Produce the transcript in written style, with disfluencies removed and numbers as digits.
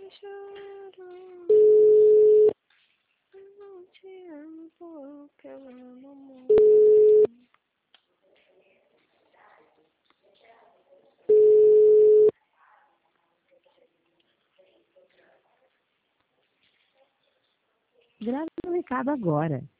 choro. Eu não te amo porque eu amo muito. Grave o recado agora.